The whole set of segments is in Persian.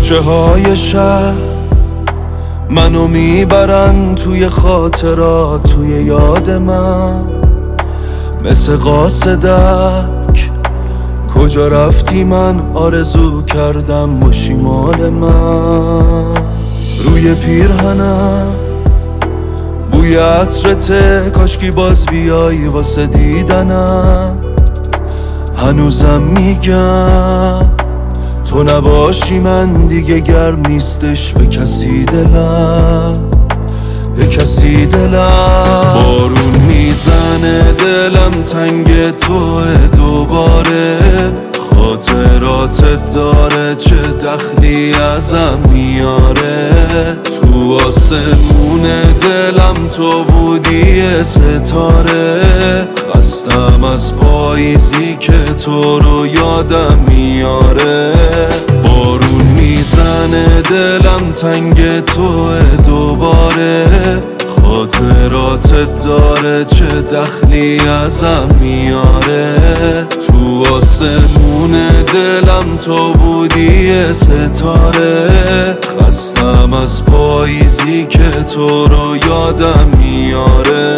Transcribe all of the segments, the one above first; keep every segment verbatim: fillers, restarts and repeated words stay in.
کوچه های شهر منو میبرن توی خاطرات، توی یاد من مثل قاصدک. کجا رفتی من آرزو کردم باشی مال من. روی پیرهنم بوی عطرته، کاشکی باز بیایی واسه دیدنم. هنوزم میگم تو نباشی من دیگه گرم نیستش به کسی دلم، به کسی دلم. بارون میزنه دلم تنگ توه دوباره، خاطراتت داره چه دخلی ازم میاره. تو آسمون دلم تو بودی ستاره، خستم از پاییزی که تو رو یادم میاره. بارون میزنه دلم تنگ توه دوباره، خاطراتت داره چه دخلی ازم میاره. تو آسمون دلم تو بودی ستاره، خستم از پاییزی که تو رو یادم میاره.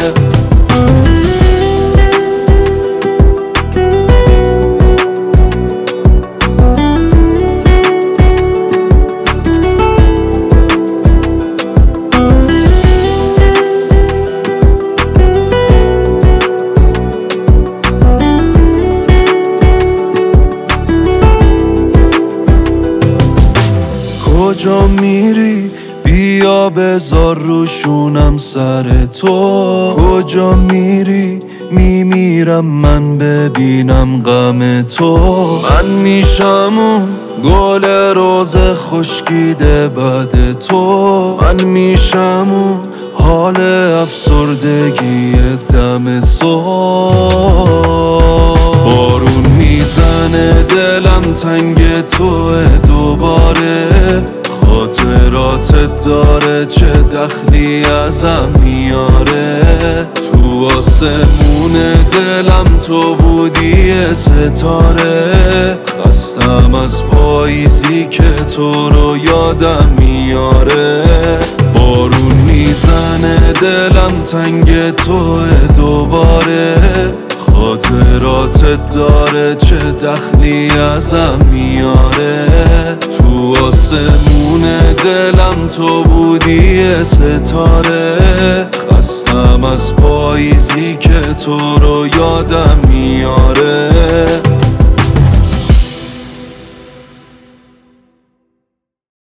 کجا میری بیا بذار روشونم سر تو. کجا میری میمیرم من ببینم غم تو. من میشم اون گل روز خشکیده بعد تو. من میشم اون حال افسردگی دم صبح. بارون میزنه دلم تنگ توه دوباره، خاطراتت داره چه دخلی ازم میاره. تو آسمون دلم تو بودی ستاره، خستم از پاییزی که تو رو یادم میاره. بارون میزنه دلم تنگ توه دوباره، خاطراتت داره چه دخلی ازم میاره. تو آسمون دلم تو بودی ستاره، خستم از پاییزی که تو رو یادم میاره.